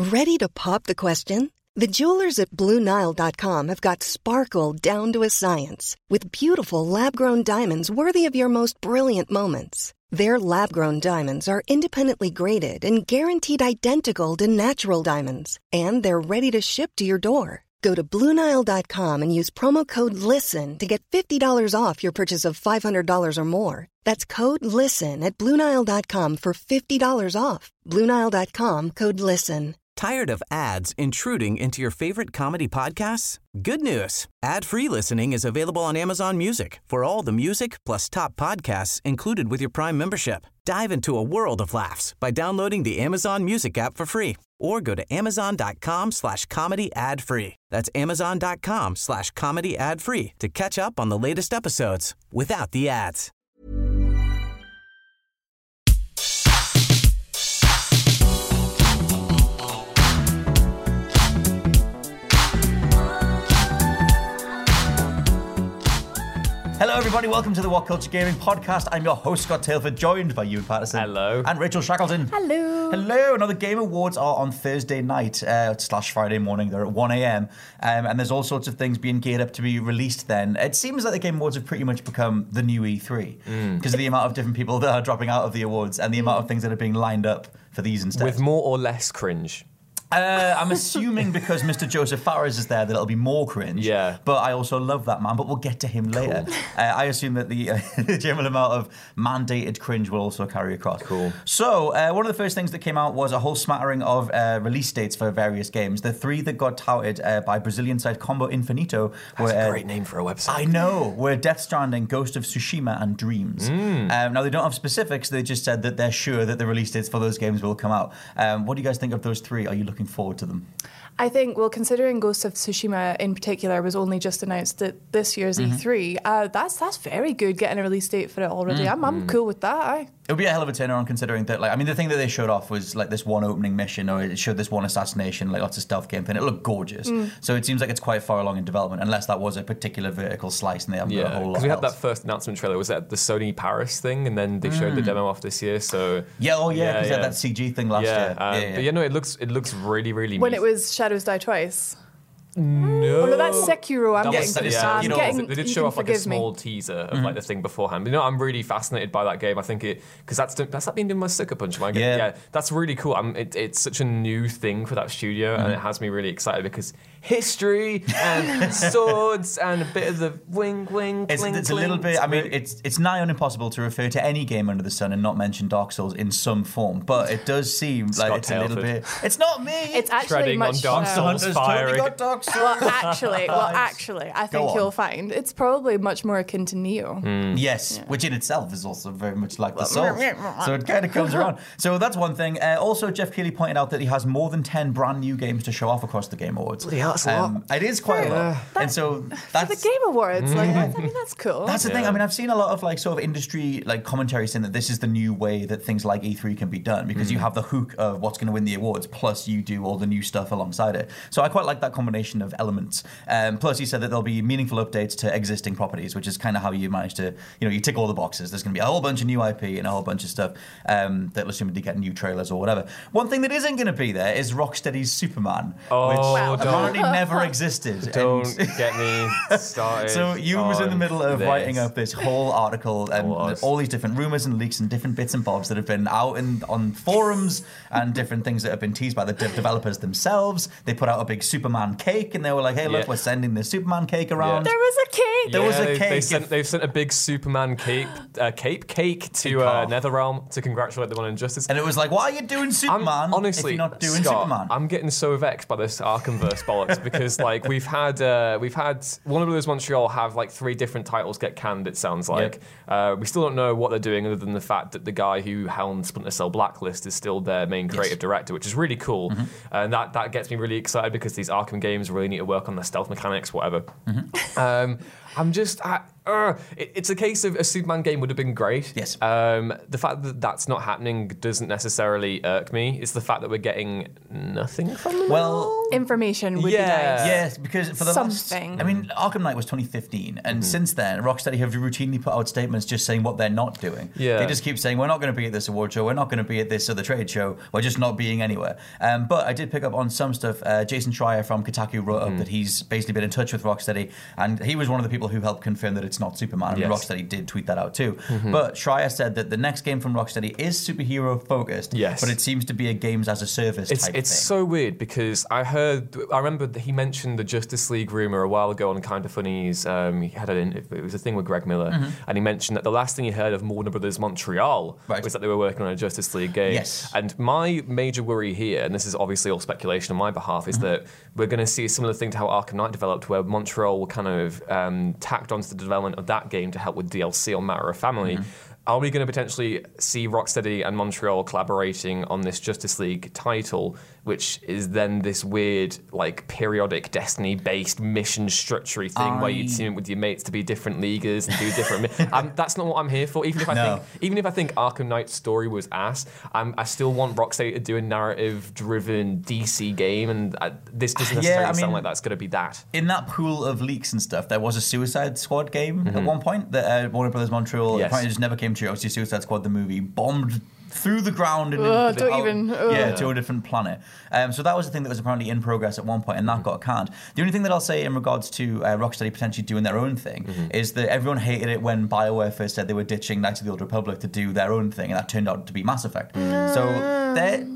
Ready to pop the question? The jewelers at BlueNile.com have got sparkle down to a science with beautiful lab-grown diamonds worthy of your most brilliant moments. Their lab-grown diamonds are independently graded and guaranteed identical to natural diamonds, and they're ready to ship to your door. Go to BlueNile.com and use promo code LISTEN to get $50 off your purchase of $500 or more. That's code LISTEN at BlueNile.com for $50 off. BlueNile.com, code LISTEN. Tired of ads intruding into your favorite comedy podcasts? Good news. Ad-free listening is available on Amazon Music for all the music plus top podcasts included with your Prime membership. Dive into a world of laughs by downloading the Amazon Music app for free or go to amazon.com/comedy ad-free. That's amazon.com/comedy ad-free to catch up on the latest episodes without the ads. Hello everybody, welcome to the What Culture Gaming Podcast. I'm your host, Scott Tailford, joined by Ewan Patterson. Hello. And Rachel Shackleton. Hello. Hello. Now the Game Awards are on Thursday night / Friday morning. They're at 1 a.m. And there's all sorts of things being geared up to be released then. It seems like the Game Awards have pretty much become the new E3 because of the amount of different people that are dropping out of the awards and the amount of things that are being lined up for these instead. With more or less cringe. I'm assuming because Mr. Joseph Fares is there that it'll be more cringe. Yeah. But I also love that man, but we'll get to him later. I assume that the general amount of mandated cringe will also carry across. Cool. So, one of the first things that came out was a whole smattering of release dates for various games. The three that got touted by Brazilian site Combo Infinito were... That's a great name for a website. I know. Were Death Stranding, Ghost of Tsushima, and Dreams. Now, they don't have specifics. They just said that they're sure that the release dates for those games will come out. What do you guys think of those three? Are you looking forward to them? I think, well, considering Ghost of Tsushima in particular was only just announced at this year's E3, that's very good getting a release date for it already. I'm cool with that. It would be a hell of a turnaround considering that, like, I mean, the thing that they showed off was like this one opening mission, or it showed this one assassination, like lots of stealth gameplay, and it looked gorgeous. So it seems like it's quite far along in development, unless that was a particular vertical slice and they haven't got a whole lot because we had else. that first announcement trailer, was that the Sony Paris thing, and then they showed the demo off this year, so... because they had that CG thing last year. But no, it looks really, really When neat. it was Shadows Die Twice. No. Oh, no, that's Sekiro. I'm That was getting... Sekiro. getting They did you show can off like a forgive me. small teaser of like the thing beforehand. But, I'm really fascinated by that game. I think because that's that being done by Sucker Punch. That's really cool. It's such a new thing for that studio, and it has me really excited because history and swords and a bit of the wing, It's a little bit. I mean, it's nigh on impossible to refer to any game under the sun and not mention Dark Souls in some form. But it does seem like it's a little bit. It's not me. It's actually treading on much... Dark Souls Hunter's firing. totally got Dark Souls. Well, actually, I think on. you'll find it's probably much more akin to Neo. Yes, which in itself is also very much like the Souls. So it kind of comes around. So that's one thing. Also, Jeff Keighley pointed out that he has more than 10 brand new games to show off across the Game Awards. Bloody hell, that's a lot. It is quite a lot. And so that's... The Game Awards, that's cool. That's the thing. I mean, I've seen a lot of like sort of industry like commentary saying that this is the new way that things like E3 can be done because you have the hook of what's going to win the awards, plus you do all the new stuff alongside it. So I quite like that combination of elements. Plus, he said that there'll be meaningful updates to existing properties, which is kind of how you manage to, you tick all the boxes. There's going to be a whole bunch of new IP and a whole bunch of stuff that will assumedly get new trailers or whatever. One thing that isn't going to be there is Rocksteady's Superman, which apparently never existed. Don't get me started. So you was in the middle of writing up this whole article and all these different rumors and leaks and different bits and bobs that have been out on forums and different things that have been teased by the developers themselves. They put out a big Superman cake and they were like, hey, look, we're sending this Superman cake around. There was a cake. There was a cake. They've sent a big Superman cake to NetherRealm to congratulate them on Injustice. And it was like, why are you doing Superman honestly, if you're not doing Scott, Superman? I'm getting so vexed by this Arkhamverse bollocks because like we've had Warner Brothers Montreal have like 3 different titles get canned, it sounds like. We still don't know what they're doing other than the fact that the guy who helmed Splinter Cell Blacklist is still their main creative director, which is really cool. And that gets me really excited because these Arkham games really need to work on their stealth mechanics, whatever. I'm just... It's a case of a Superman game would have been great. Yes. The fact that that's not happening doesn't necessarily irk me. It's the fact that we're getting nothing from them. Well, Information would be Yeah. nice. yes, because for the Something. last... I mean, Arkham Knight was 2015, and since then, Rocksteady have routinely put out statements just saying what they're not doing. Yeah. They just keep saying, we're not going to be at this award show, we're not going to be at this other trade show, we're just not being anywhere. But I did pick up on some stuff. Jason Schreier from Kotaku wrote up that he's basically been in touch with Rocksteady, and he was one of the people who helped confirm that it's not Superman. Yes. And Rocksteady did tweet that out too. But Schreier said that the next game from Rocksteady is superhero focused, Yes. but it seems to be a games as a service type It's thing. so weird because I remember that he mentioned the Justice League rumor a while ago on Kind of Funnies. He had it was a thing with Greg Miller, and he mentioned that the last thing he heard of Warner Brothers Montreal was that they were working on a Justice League game. Yes. And my major worry here, and this is obviously all speculation on my behalf, is that we're going to see a similar thing to how Arkham Knight developed, where Montreal were kind of tacked onto the development of that game to help with DLC on Matter of Family. Are we going to potentially see Rocksteady and Montreal collaborating on this Justice League title, which is then this weird, like, periodic Destiny-based mission structure-y thing where you team up with your mates to be different leaguers and do different... that's not what I'm here for. Even if I think Arkham Knight's story was ass, I still want Rocksteady to do a narrative-driven DC game, and this doesn't necessarily sound like that's going to be that. In that pool of leaks and stuff, there was a Suicide Squad game at one point that Warner Brothers Montreal apparently just never came true. Obviously, Suicide Squad, the movie, bombed through the ground and to a different planet. So that was the thing that was apparently in progress at one point, and that got canned. The only thing that I'll say in regards to Rocksteady potentially doing their own thing is that everyone hated it when BioWare first said they were ditching Knights of the Old Republic to do their own thing, and that turned out to be Mass Effect. So,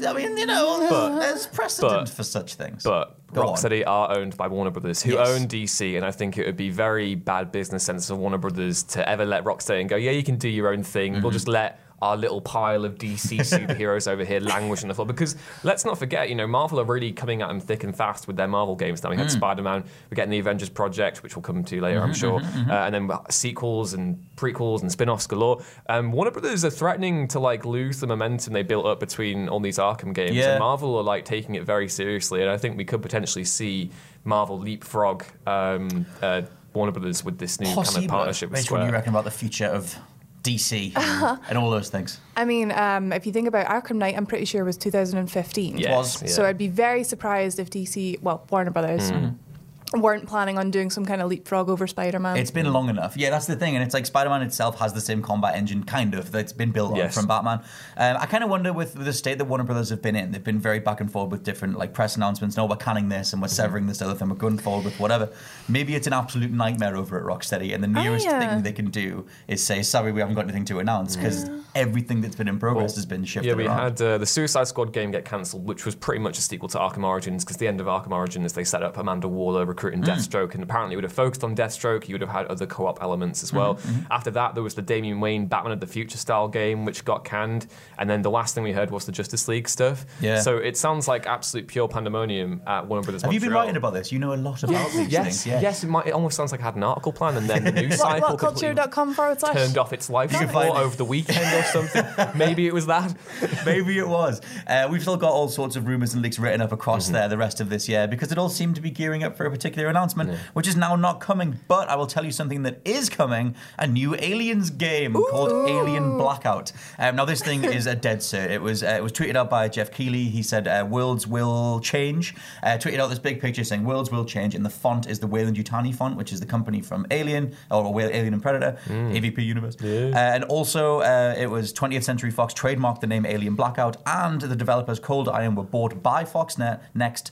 there's precedent for such things. But Rocksteady are owned by Warner Brothers, who own DC, and I think it would be very bad business sense of Warner Brothers to ever let Rocksteady and go, yeah, you can do your own thing. We'll just let our little pile of DC superheroes over here languish on the floor. Because let's not forget, Marvel are really coming at them thick and fast with their Marvel games now. We had Spider-Man, we're getting the Avengers Project, which we'll come to later, I'm sure. And then sequels and prequels and spin-offs galore. Warner Brothers are threatening to lose the momentum they built up between all these Arkham games. And Marvel are taking it very seriously. And I think we could potentially see Marvel leapfrog Warner Brothers with this new kind of partnership with Square. What do you reckon about the future of DC and all those things? I mean, if you think about Arkham Knight, I'm pretty sure it was 2015. Yes, yeah. So I'd be very surprised if Warner Brothers, weren't planning on doing some kind of leapfrog over Spider-Man. It's been long enough. Yeah, that's the thing. And it's like Spider-Man itself has the same combat engine, kind of, that's been built on from Batman. I kind of wonder with the state that Warner Brothers have been in, they've been very back and forth with different press announcements. No, we're canning this and we're severing this other thing. We're going forward with whatever. Maybe it's an absolute nightmare over at Rocksteady, and the nearest thing they can do is say, sorry, we haven't got anything to announce, because everything that's been in progress has been shifted we around. had the Suicide Squad game get cancelled, which was pretty much a sequel to Arkham Origins, because the end of Arkham Origins, they set up Amanda Waller recruiting Deathstroke, and apparently would have focused on Deathstroke. You would have had other co-op elements as well. After that, there was the Damian Wayne Batman of the Future style game, which got canned. And then the last thing we heard was the Justice League stuff. Yeah. So it sounds like absolute pure pandemonium at Warner Brothers Have Montreal. you been writing about this? You know a lot about these things. Yes, it almost sounds like I had an article plan, and then the news cycle whatculture.com/ turned off its live support over the weekend or something. Maybe it was that. Maybe it was. We've still got all sorts of rumours and leaks written up across there the rest of this year, because it all seemed to be gearing up for a particular announcement, which is now not coming. But I will tell you something that is coming: a new Aliens game called Alien Blackout. Now this thing is a dead cert. It was tweeted out by Jeff Keighley. He said worlds will change. Tweeted out this big picture saying worlds will change, and the font is the Weyland-Yutani font, which is the company from Alien, or Alien and Predator, AVP universe. And also it was 20th Century Fox trademarked the name Alien Blackout, and the developers Cold Iron were bought by Fox Next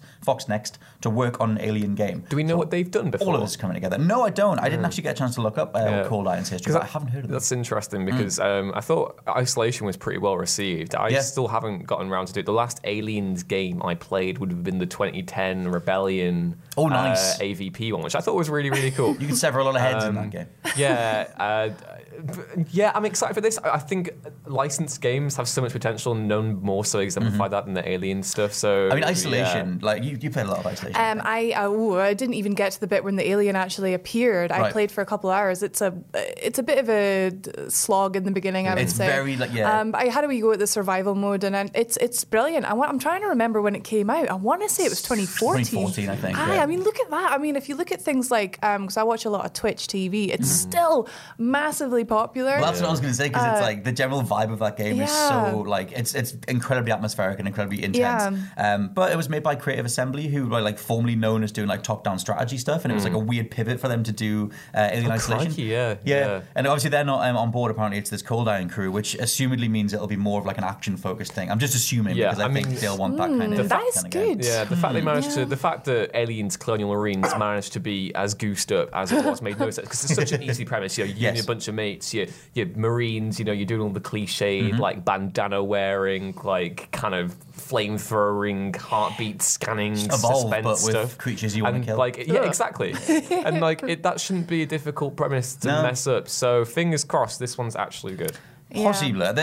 to work on an Alien game. Do we know what they've done before? All of this is coming together. No, I don't. I didn't actually get a chance to look up Cold Iron's history, but I haven't heard of it. That's interesting, because I thought Isolation was pretty well received. I still haven't gotten around to do it. The last Aliens game I played would have been the 2010 Rebellion AVP one, which I thought was really, really cool. You could sever a lot of heads in that game. Yeah. Yeah, I'm excited for this. I think licensed games have so much potential, and none more so exemplify that than the Alien stuff. So I mean, Isolation, like you played a lot of Isolation. I didn't even get to the bit when the alien actually appeared. I played for a couple of hours. It's a bit of a slog in the beginning, I would say. It's very, like, yeah. I had a wee go at the survival mode, and it's brilliant. I'm trying to remember when it came out. I want to say it was 2014. 2014, I think. I mean, look at that. I mean, if you look at things like, because I watch a lot of Twitch TV, it's still massively popular. Well, that's what I was going to say, because it's like the general vibe of that game is so, like, it's incredibly atmospheric and incredibly intense. But it was made by Creative Assembly, who were like formerly known as doing like top-down strategy stuff, and it was like a weird pivot for them to do Alien Isolation. Crikey, yeah. And obviously they're not on board. Apparently, it's this Cold Iron crew, which assumedly means it'll be more of like an action-focused thing. I'm just assuming because I think they'll want that kind of. That is good. Yeah, the fact they managed to, the fact that Aliens Colonial Marines managed to be as goosed up as it was made no sense, because it's such an easy premise. You know, you and a bunch of mates, you're Marines. You know, you're doing all the cliched like bandana wearing, like kind of flamethrowing, heartbeat scanning, Evolve, suspense but with stuff. creatures you want to kill. Like, yeah, exactly. And like that shouldn't be a difficult premise to mess up. So fingers crossed, this one's actually good. Possible.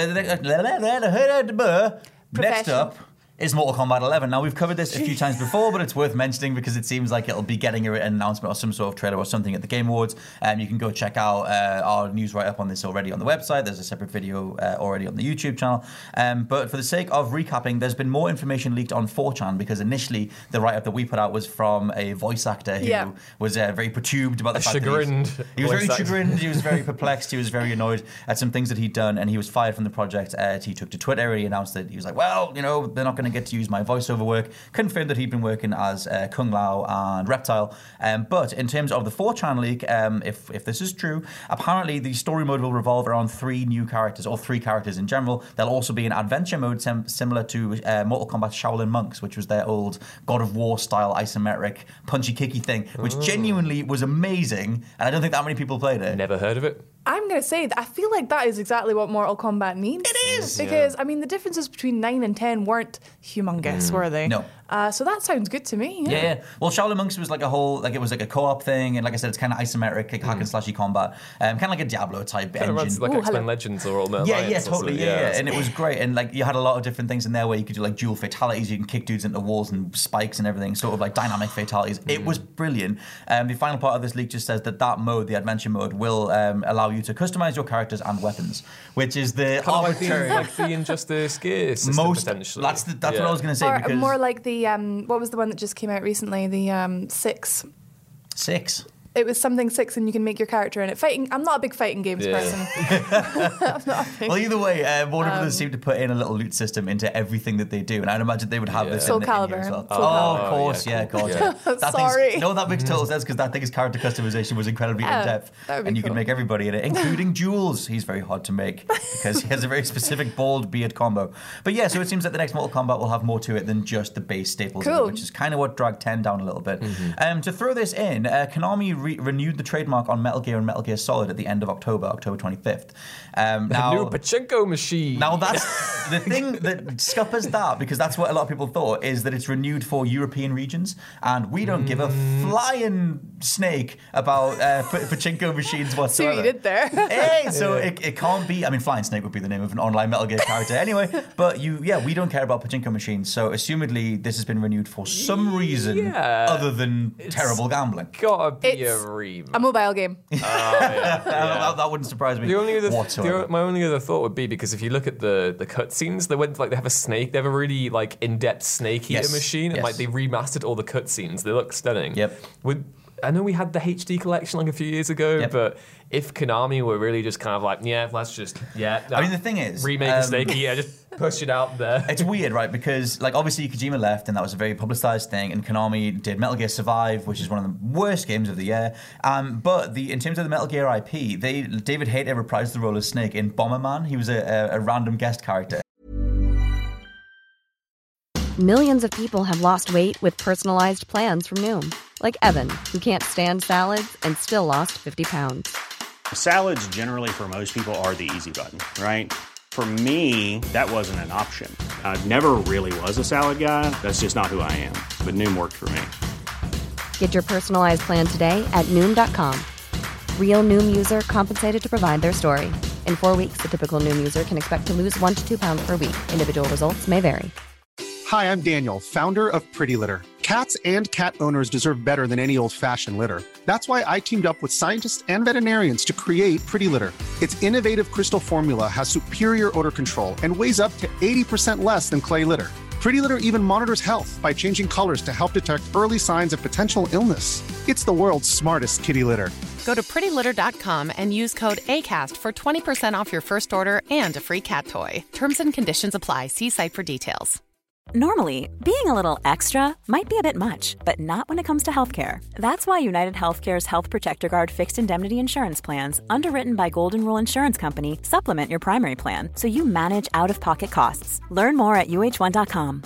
Next up is Mortal Kombat 11. Now, we've covered this a few times before, but it's worth mentioning because it seems like it'll be getting an announcement or some sort of trailer or something at the Game Awards. You can go check out our news write-up on this already on the website. There's a separate video already on the YouTube channel. But for the sake of recapping, there's been more information leaked on 4chan, because initially the write-up that we put out was from a voice actor who was very perturbed about the fact that he was very chagrined, he was very perplexed, he was very annoyed at some things that he'd done, and he was fired from the project. He took to Twitter and he announced that he was like, well, you know, they're not going to get to use my voiceover work. Confirmed that he'd been working as Kung Lao and Reptile. But in terms of the 4chan leak, if this is true, apparently the story mode will revolve around 3 new characters, or 3 characters in general. There'll also be an adventure mode similar to Mortal Kombat Shaolin Monks, which was their old God of War style isometric punchy kicky thing, which genuinely was amazing, and I don't think that many people played it. Never heard of it. I'm going to say that I feel like that is exactly what Mortal Kombat needs. It is! Because, I mean, the differences between 9 and 10 weren't humongous, were they? No. So that sounds good to me. Yeah. Well, Shaolin Monks was like a whole, like it was like a co-op thing, and like I said, it's kind of isometric, like hack and slashy combat, kind of like a Diablo type engine. Like X-Men Legends or Ultimate Alliance. Yeah, totally. Yeah. And it was great, and like you had a lot of different things in there where you could do like dual fatalities, you can kick dudes into walls and spikes and everything, sort of like dynamic fatalities. It was brilliant. The final part of this leak just says that mode, the adventure mode, will allow you to customize your characters and weapons, which is the kind arbitrary, like the Injustice Gear system potentially. That's what I was going to say. Or because more like the what was the one that just came out recently? The 6. 6. It was something 6, and you can make your character in it. Fighting. I'm not a big fighting games person. I'm not a big. Well, either way, Warner Brothers seem to put in a little loot system into everything that they do, and I'd imagine they would have this Soul in Calibur. here as well. Soul Of Calibur. course, of course. Yeah. Sorry. No, that makes total sense, because that thing's character customization was incredibly in depth, and you can make everybody in it, including Jules. He's very hard to make because he has a very specific bald beard combo. But yeah, so it seems that the next Mortal Kombat will have more to it than just the base staples, of it, which is kind of what dragged 10 down a little bit. To throw this in, Konami renewed the trademark on Metal Gear and Metal Gear Solid at the end of October 25th. Now, new pachinko machine. Now that's the thing that scuppers that, because that's what a lot of people thought, is that it's renewed for European regions, and we don't give a flying snake about pachinko machines whatsoever. See what you did there. Hey, so it can't be. I mean, Flying Snake would be the name of an online Metal Gear character anyway. But we don't care about pachinko machines. So assumedly, this has been renewed for some reason other than terrible gambling. Gotta be a remake. A mobile game. That wouldn't surprise me whatsoever. My only other thought would be, because if you look at the cutscenes, they have a snake. They have a really like in-depth snake eater machine, and like they remastered all the cutscenes. They look stunning. Yep. I know we had the HD collection like a few years ago, but if Konami were really just kind of like, let's just, I mean, the thing is, remake a snake eater, just push it out there. It's weird, right? Because like obviously Kojima left, and that was a very publicized thing, and Konami did Metal Gear Survive, which is one of the worst games of the year. But in terms of the Metal Gear IP, David Hayter reprised the role as Snake in Bomberman. He was a random guest character. Millions of people have lost weight with personalized plans from Noom. Like Evan, who can't stand salads and still lost 50 pounds. Salads generally for most people are the easy button, right? For me, that wasn't an option. I never really was a salad guy. That's just not who I am. But Noom worked for me. Get your personalized plan today at Noom.com. Real Noom user compensated to provide their story. In 4 weeks, the typical Noom user can expect to lose 1 to 2 pounds per week. Individual results may vary. Hi, I'm Daniel, founder of Pretty Litter. Cats and cat owners deserve better than any old-fashioned litter. That's why I teamed up with scientists and veterinarians to create Pretty Litter. Its innovative crystal formula has superior odor control and weighs up to 80% less than clay litter. Pretty Litter even monitors health by changing colors to help detect early signs of potential illness. It's the world's smartest kitty litter. Go to prettylitter.com and use code ACAST for 20% off your first order and a free cat toy. Terms and conditions apply. See site for details. Normally, being a little extra might be a bit much, but not when it comes to healthcare. That's why United Healthcare's Health Protector Guard fixed indemnity insurance plans, underwritten by Golden Rule Insurance Company, supplement your primary plan so you manage out-of-pocket costs. Learn more at UH1.com.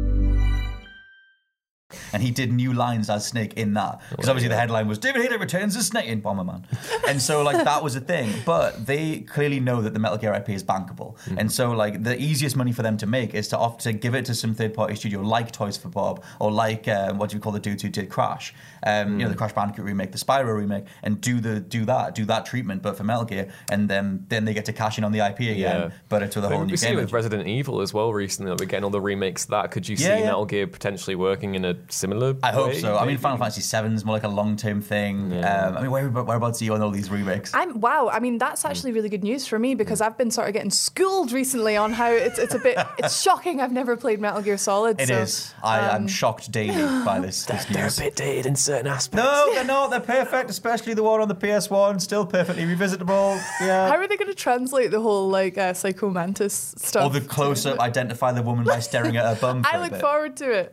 And he did new lines as Snake in that. Because obviously the headline was, David Hayter returns as Snake in Bomberman. And so, like, that was a thing. But they clearly know that the Metal Gear IP is bankable. And so, like, the easiest money for them to make is to give it to some third-party studio like Toys for Bob, or like, what do you call the dudes who did Crash? You know, the Crash Bandicoot remake, the Spyro remake, and do that treatment, but for Metal Gear. And then they get to cash in on the IP again, but it's with a whole new game. We've seen it with Resident Evil as well recently. We're getting all the remakes of that. Could you see Metal Gear potentially working in a similar I hope way, so. maybe? I mean, Final Fantasy VII is more like a long-term thing. I mean, whereabouts are you on all these remakes? Wow. I mean, that's actually really good news for me because I've been sort of getting schooled recently on how it's a bit. It's shocking. I've never played Metal Gear Solid. It is. I'm shocked daily by this They're news. a bit dated in certain aspects. No, they're not. They're perfect, especially the one on the PS1. Still perfectly revisitable. Yeah. How are they going to translate the whole like Psycho Mantis stuff? Or the close-up, identify the woman by staring at her bum. I look forward to it.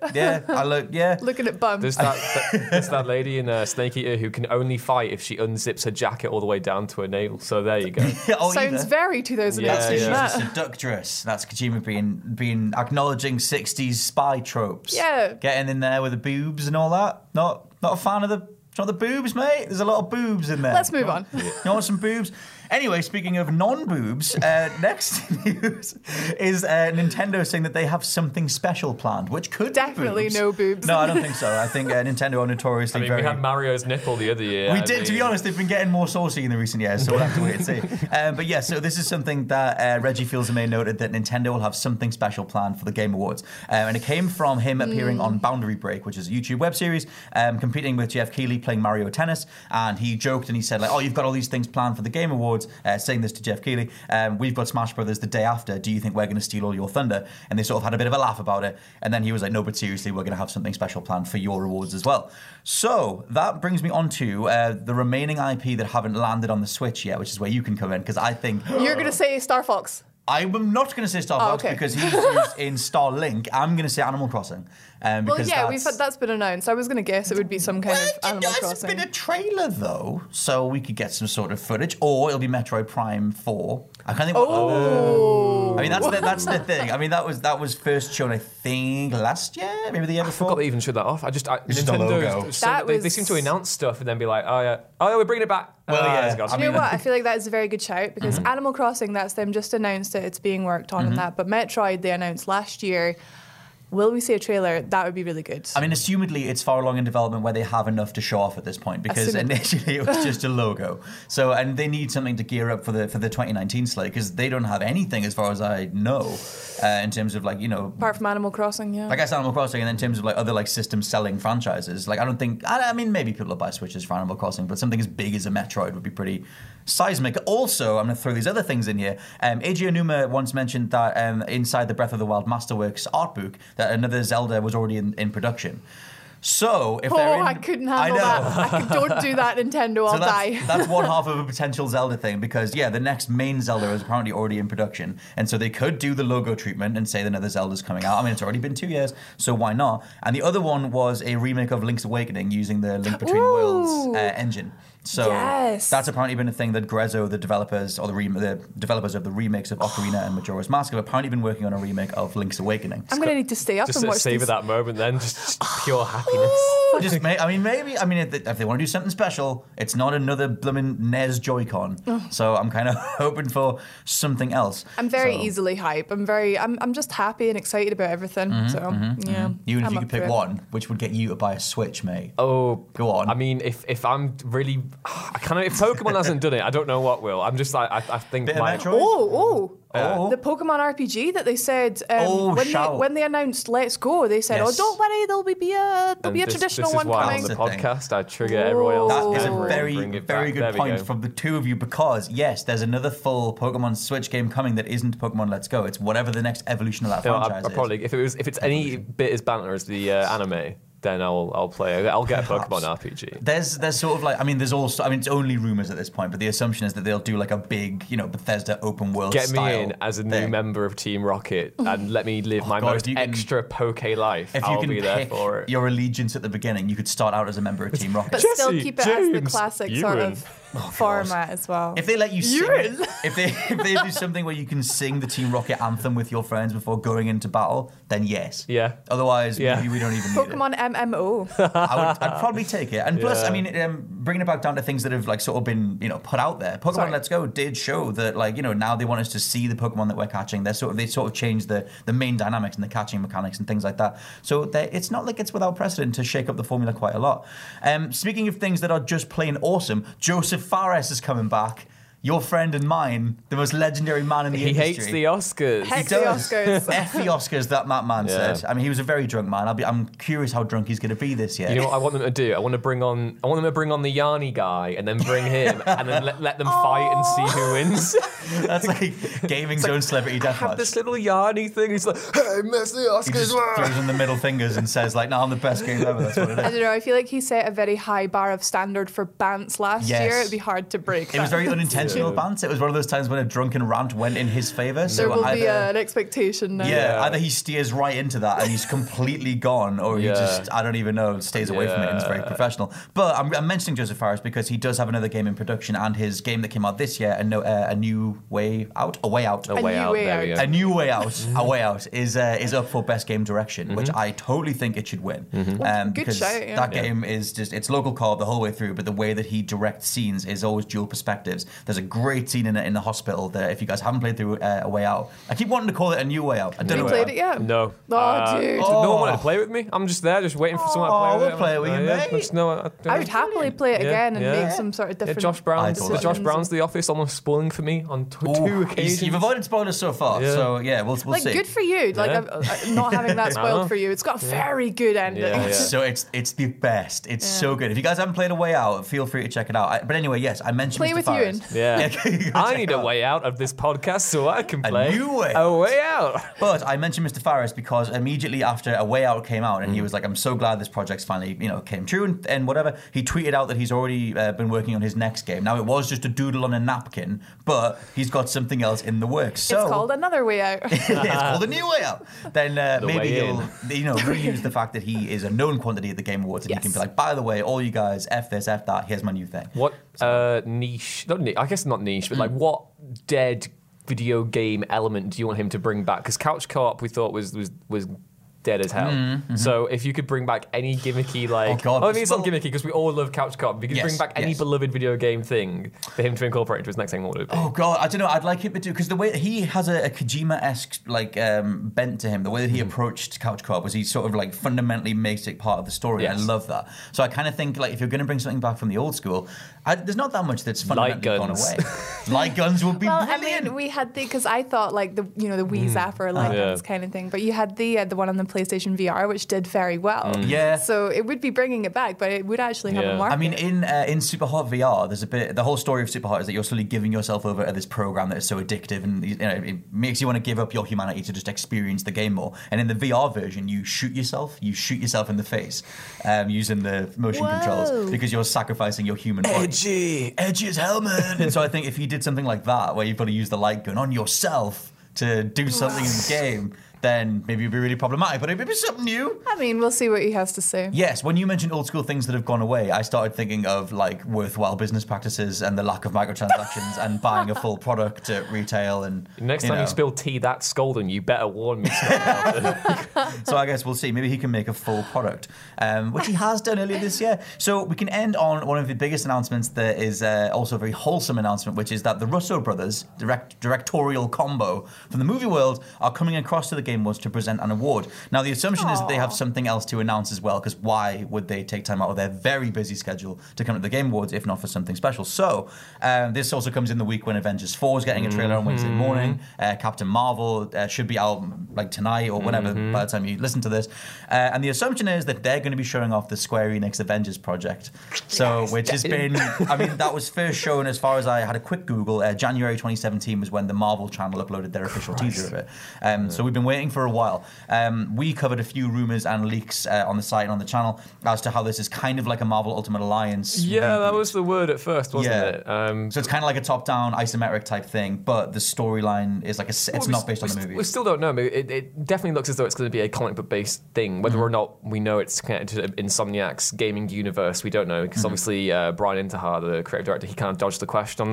Yeah, Looking at bums. There's that lady in Snake Eater who can only fight if she unzips her jacket all the way down to her navel. So there you go. Sounds very 2000. That's Yeah. she's a seductress. That's Kojima being acknowledging 60s spy tropes. Yeah. Getting in there with the boobs and all that. Not a fan of the boobs, mate. There's a lot of boobs in there. Let's move on. You want some boobs? Anyway, speaking of non-boobs, next news is Nintendo saying that they have something special planned, which could Definitely be boobs. no boobs. No, I don't think so. I think Nintendo are notoriously we had Mario's nipple the other year. We did, to be honest. They've been getting more saucy in the recent years, so we'll have to wait and see. But yeah, so this is something that Reggie Fils-Aimé noted that Nintendo will have something special planned for the Game Awards. And it came from him appearing on Boundary Break, which is a YouTube web series, competing with Jeff Keighley playing Mario Tennis. And he joked and he said, like, oh, you've got all these things planned for the Game Awards, saying this to Jeff Keighley. We've got Smash Brothers the day after. Do you think we're going to steal all your thunder? And they sort of had a bit of a laugh about it. And then he was like, no, but seriously, we're going to have something special planned for your awards as well. So that brings me on to the remaining IP that haven't landed on the Switch yet, which is where you can come in, because I think... You're going to say Star Fox. I'm not going to say Star Fox because he's used in Starlink. I'm going to say Animal Crossing. Because that's been announced. I was going to guess it would be some kind of Animal Crossing. It's been a trailer though, so we could get some sort of footage, or it'll be Metroid Prime 4. I can't think. I mean, that's the thing. I mean, that was first shown, I think, last year, maybe the year before. I forgot they even showed that off. Nintendo, they seem to announce stuff and then be like, oh yeah, we're bringing it back. Do you know what? I feel like that is a very good shout because Animal Crossing, that's them just announced it. It's being worked on and that. But Metroid, they announced last year. Will we see a trailer? That would be really good. I mean, assumedly, it's far along in development where they have enough to show off at this point because initially it was just a logo. So, and they need something to gear up for the 2019 slate because they don't have anything, as far as I know, in terms of like, you know, apart from Animal Crossing, yeah. I guess Animal Crossing, and then in terms of like other like system selling franchises, like I mean, maybe people will buy Switches for Animal Crossing, but something as big as a Metroid would be pretty seismic. Also, I'm going to throw these other things in here. Eiji Aonuma once mentioned that inside the Breath of the Wild Masterworks art book, that another Zelda was already in production. So if they're I couldn't handle that. Don't do that, Nintendo. I'll die. That's one half of a potential Zelda thing because the next main Zelda is apparently already in production, and so they could do the logo treatment and say that another Zelda's coming out. I mean, it's already been 2 years, so why not? And the other one was a remake of Link's Awakening using the Link Between Worlds engine. So that's apparently been a thing that Grezzo, the developers or the developers of the remakes of Ocarina and Majora's Mask, have apparently been working on a remake of Link's Awakening. I'm going to need to stay up and watch savor that moment then, just pure happiness. Or just, maybe, if they want to do something special, it's not another blooming NES Joy-Con. So I'm kind of hoping for something else. I'm very easily hype. I'm just happy and excited about everything. Yeah. Even if I'm you up could pick for it. one, which would get you to buy a Switch, mate? Oh, go on. I mean, if I'm really, if Pokemon hasn't done it, I don't know what will. I'm just like, I think Bit of my. Metroid? The Pokemon RPG that they said when they announced Let's Go, they said, Yes. don't worry, there'll be a traditional one coming. This is why on the podcast I trigger everyone else. That is a to very, bring it very back. good There we point go. from the two of you because, yes, there's another full Pokemon Switch game coming that isn't Pokemon Let's Go. It's whatever the next evolution of that franchise I is. probably, if it's any bit as banter as the anime, then I'll play it. I'll get a Pokemon RPG. There's sort of like, there's also, it's only rumors at this point, but the assumption is that they'll do like a big, Bethesda open world Get style me in as a new thing. member of Team Rocket and let me live my God, most if you can- extra Poke life. If you I'll can be there pick for it. your allegiance at the beginning, you could start out as a member of Team Rocket. But still Jesse, keep it as the James, classic you sort win. of format as well. If they let you sing, Ewan. if they do something where you can sing the Team Rocket anthem with your friends before going into battle, then yes. Yeah. Otherwise, Yeah. maybe we don't even need it. Pokemon MMO. I'd probably take it. And plus, bringing it back down to things that have like sort of been, put out there. Pokemon Let's Go did show that, like, now they want us to see the Pokemon that we're catching. They sort of changed the main dynamics and the catching mechanics and things like that. So it's not like it's without precedent to shake up the formula quite a lot. Speaking of things that are just plain awesome, Joseph Fares is coming back. Your friend and mine, the most legendary man in the industry. He hates the Oscars. Heck He the does. Oscars. F the Oscars, that man said. He was a very drunk man. I'm curious how drunk he's going to be this year. You know what I want them to do? I want them to bring on the Yanni guy and then bring him and then let them fight and see who wins. That's like gaming's own celebrity deathmatch. Have this little Yanni thing. He's like, hey, miss the He Oscars. just throws in the middle fingers and says, like, no, I'm the best game ever. That's what it I is. don't know. I feel like he set a very high bar of standard for bants last Yes. year. It'd be hard to break. It was that. very unintentional bants. It was one of those times when a drunken rant went in his favour. So There will be either, an expectation now. yeah, either he steers right into that and he's completely gone, or he Yeah. just, I don't even know, stays away from it and is very professional. But I'm mentioning Joseph Fares because he does have another game in production, and his game that came out this year, A New Way Out, A Way Out. A way out. There we go. A New Way Out, A Way Out is up for Best Game Direction, which I totally think it should win. Because shout, yeah. that game is just, it's local co-op the whole way through, but the way that he directs scenes is always dual perspectives. There's a great scene in the hospital that if you guys haven't played through A Way Out, I keep wanting to call it A New Way Out. I don't Have you know. played it yet? No. Oh, dude. No one wanted to play with me. I'm just there, just waiting for someone to play with we'll it. play with you, mate. Just, no, I would happily play it again and make some sort of different. Josh Brown. decisions. Josh Brown's The Office almost spoiling for me on two occasions. You've avoided spoilers so far, so yeah, we'll Like, see. good for you. Like, not having that I know. spoiled for you. It's got a very good ending. Yeah. So it's the best. It's so good. If you guys haven't played A Way Out, feel free to check it out. But anyway, yes, I mentioned Play Mr. with Fares. Ewan. Yeah. Go I check need it a out. way out of this podcast so I can play new way. A Way Out. But I mentioned Mr. Fares because immediately after A Way Out came out, and he was like, "I'm so glad this project's finally, came true," and whatever. He tweeted out that he's already been working on his next game. Now it was just a doodle on a napkin, but he's got something else in the works. So It's called Another Way Out. it's called A New Way Out. Then maybe way he'll reuse the fact that he is a known quantity at the Game Awards, and he can be like, "By the way, all you guys, F this, F that. Here's my new thing." What niche? I guess not niche, but like what dead video game element do you want him to bring back? Because couch co-op we thought was dead as hell. So if you could bring back any gimmicky, like, God, I mean, it's not gimmicky because we all love couch co-op. If you could bring Yes, back any yes. beloved video game thing for him to incorporate into his next thing, what would it be? Oh God, I don't know. I'd like him to do, because the way he has a Kojima-esque bent to him. The way that he approached couch co-op was he sort of like fundamentally makes it part of the story. Yes. I love that. So I kind of think like if you're going to bring something back from the old school, there's not that much that's fundamentally gone away. Light guns would be Well, brilliant. I mean, we had because I thought like the Wii Zapper like this kind of thing, but you had the one on the PlayStation VR which did very well. Yeah. So it would be bringing it back, but it would actually have a market. I mean, in Super Hot VR, there's a bit. The whole story of Super Hot is that you're slowly giving yourself over to this program that is so addictive, and it makes you want to give up your humanity to just experience the game more. And in the VR version, you shoot yourself in the face using the motion controls because you're sacrificing your human body. Edgy as hell, man. And so I think if you did something like that, where you've got to use the light gun on yourself to do something in the game, then maybe it'd be really problematic. But if it was something new... I mean, we'll see what he has to say. Yes, when you mentioned old school things that have gone away, I started thinking of like worthwhile business practices and the lack of microtransactions and buying a full product at retail. And next time you spill tea that's scalding, you better warn me. So I guess we'll see. Maybe he can make a full product, which he has done earlier this year. So we can end on one of the biggest announcements that is also a very wholesome announcement, which is that the Russo brothers, directorial combo from the movie world, are coming across to the Game Awards to present an award. Now, the assumption is that they have something else to announce as well, because why would they take time out of their very busy schedule to come to the Game Awards if not for something special? So this also comes in the week when Avengers 4 is getting a trailer on Wednesday morning. Captain Marvel should be out like tonight or whenever by the time you listen to this. And the assumption is that they're going to be showing off the Square Enix Avengers project. So, which has been, I mean, that was first shown, as far as I had a quick Google, January 2017 was when the Marvel channel uploaded their official teaser of it. So we've been waiting for a while. We covered a few rumors and leaks on the site and on the channel as to how this is kind of like a Marvel Ultimate Alliance. Yeah, that was the word at first, wasn't it? So it's kind of like a top-down isometric type thing, but the storyline is like it's not based on the movies. We still don't know. It definitely looks as though it's going to be a comic book based thing. Whether or not we know it's connected to Insomniac's gaming universe, we don't know, because obviously Brian Intihar, the creative director, he kind of dodged the question on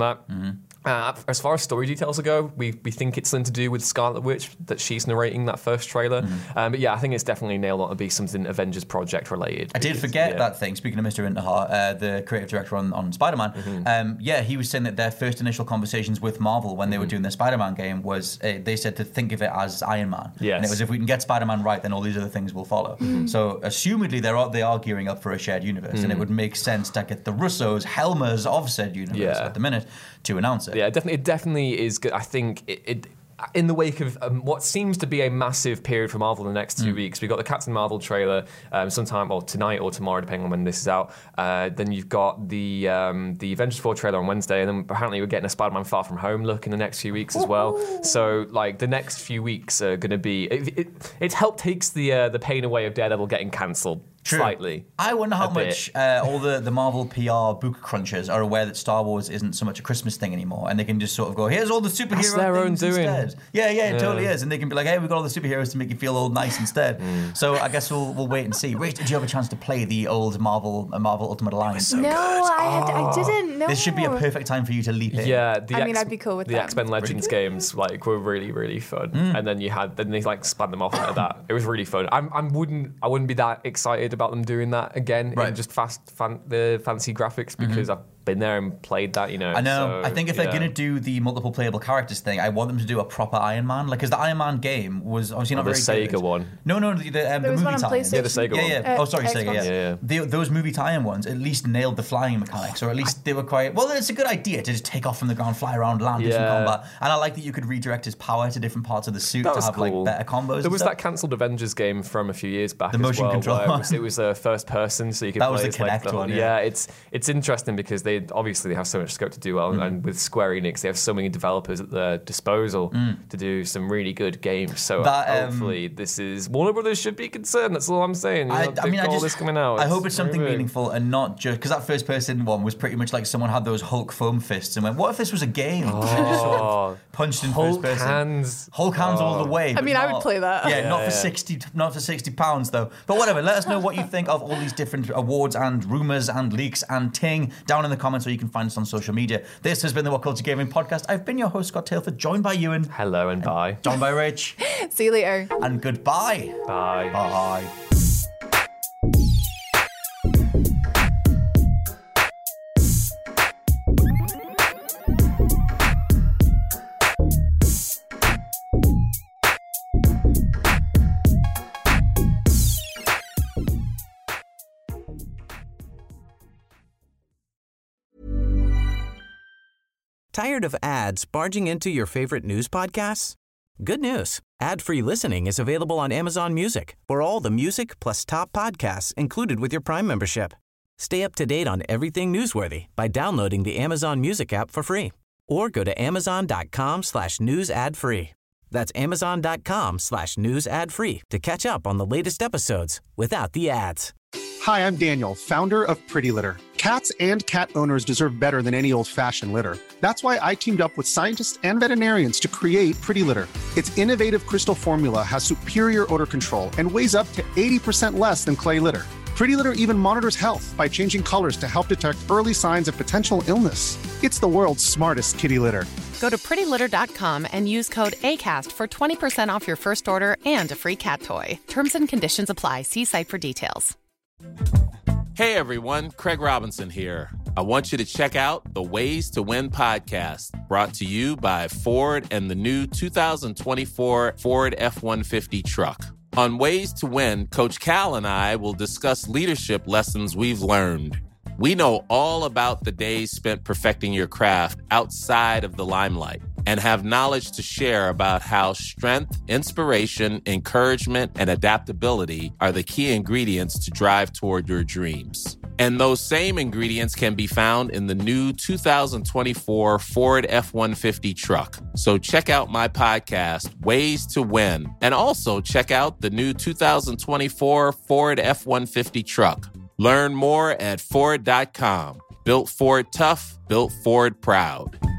that. As far as story details go, we think it's something to do with Scarlet Witch, that she's narrating that first trailer. But yeah, I think it's definitely nailed on to be something Avengers Project related. I did forget that thing, speaking of Mr. Intihar, the creative director on Spider-Man. He was saying that their first initial conversations with Marvel when they were doing their Spider-Man game was, they said to think of it as Iron Man. Yes. And it was, if we can get Spider-Man right, then all these other things will follow. So assumedly they are gearing up for a shared universe, and it would make sense to get the Russos, helmers of said universe at the minute, to announce it. Yeah, it definitely is good. I think it in the wake of what seems to be a massive period for Marvel in the next 2 weeks. We've got the Captain Marvel trailer sometime, or tonight or tomorrow, depending on when this is out. Then you've got the Avengers 4 trailer on Wednesday, and then apparently we're getting a Spider-Man Far From Home look in the next few weeks as well. So, like, the next few weeks are going to be... It helped takes the pain away of Daredevil getting cancelled. True. Slightly. I wonder how much all the Marvel PR book crunchers are aware that Star Wars isn't so much a Christmas thing anymore, and they can just sort of go, here's all the superhero things instead. Yeah, it totally is. And they can be like, hey, we've got all the superheroes to make you feel all nice instead. So I guess we'll wait and see. Rach, did you have a chance to play the old Marvel Ultimate Alliance? No, I didn't know. This should be a perfect time for you to leap in. Yeah, I'd be cool with that. The X-Men Legends games were really, really fun. And then they like spun them off like that. It was really fun. I wouldn't be that excited about them doing that again in just the fancy graphics, because I've been there and played that, I know. So, I think if they're going to do the multiple playable characters thing, I want them to do a proper Iron Man. Like, because the Iron Man game was obviously not very good. The Sega one. No, the movie tie-ins. Yeah, the Sega one. Oh, sorry, Sega, those movie tie-in ones at least nailed the flying mechanics, or at least they were quite... Well, it's a good idea to just take off from the ground, fly around, land, do some combat. And I like that you could redirect his power to different parts of the suit to have like better combos. There was that cancelled Avengers game from a few years back. The motion control one. It was first person, so you could play as the Kinect one. Yeah, it's interesting because they obviously have so much scope to do well, and with Square Enix, they have so many developers at their disposal to do some really good games. So hopefully, this is Warner Brothers should be concerned. That's all I'm saying. This coming out. I hope it's something meaningful and not just because that first person one was pretty much like someone had those Hulk foam fists and went, "What if this was a game?" Sort of punched in Hulk first person. Hulk hands all the way. I mean, I would play that. Yeah, not for £60 though. But whatever. Let us know what you think of all these different awards and rumors and leaks and ting down in the comments, or you can find us on social media. This has been the What Culture Gaming Podcast. I've been your host, Scott Tailford, joined by Ewan. Hello and bye. Joined by Rich. See you later. And goodbye. Bye. Bye. Tired of ads barging into your favorite news podcasts? Good news. Ad-free listening is available on Amazon Music for all the music plus top podcasts included with your Prime membership. Stay up to date on everything newsworthy by downloading the Amazon Music app for free or go to amazon.com/news ad free. That's amazon.com/news ad free to catch up on the latest episodes without the ads. Hi, I'm Daniel, founder of Pretty Litter. Cats and cat owners deserve better than any old-fashioned litter. That's why I teamed up with scientists and veterinarians to create Pretty Litter. Its innovative crystal formula has superior odor control and weighs up to 80% less than clay litter. Pretty Litter even monitors health by changing colors to help detect early signs of potential illness. It's the world's smartest kitty litter. Go to prettylitter.com and use code ACAST for 20% off your first order and a free cat toy. Terms and conditions apply. See site for details. Hey everyone, Craig Robinson here. I want you to check out the Ways to Win podcast, brought to you by Ford and the new 2024 Ford F-150 truck. On Ways to Win, Coach Cal and I will discuss leadership lessons we've learned. We know all about the days spent perfecting your craft outside of the limelight and have knowledge to share about how strength, inspiration, encouragement, and adaptability are the key ingredients to drive toward your dreams. And those same ingredients can be found in the new 2024 Ford F-150 truck. So check out my podcast, Ways to Win, and also check out the new 2024 Ford F-150 truck. Learn more at Ford.com. Built Ford tough, built Ford proud.